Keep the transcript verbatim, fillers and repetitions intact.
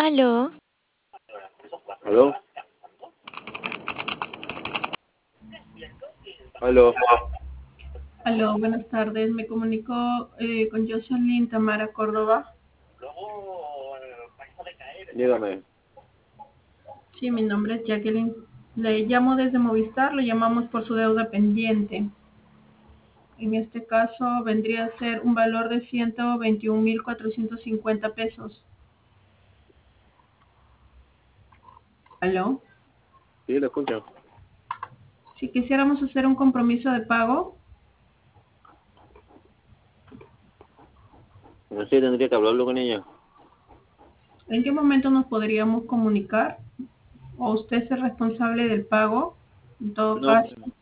Aló. ¿Aló? ¿Aló? Aló, buenas tardes. Me comunico eh, con Jocelyn Tamara Córdoba. Dígame. Sí, mi nombre es Jacqueline. Le llamo desde Movistar, lo llamamos por su deuda pendiente. En este caso vendría a ser un valor de ciento veintiún mil cuatrocientos cincuenta pesos. ¿Aló? Sí, lo escucho. Si quisiéramos hacer un compromiso de pago, No sé, tendría que hablarlo con ella. ¿en qué momento nos podríamos comunicar? ¿O usted es el responsable del pago? En todo No, caso.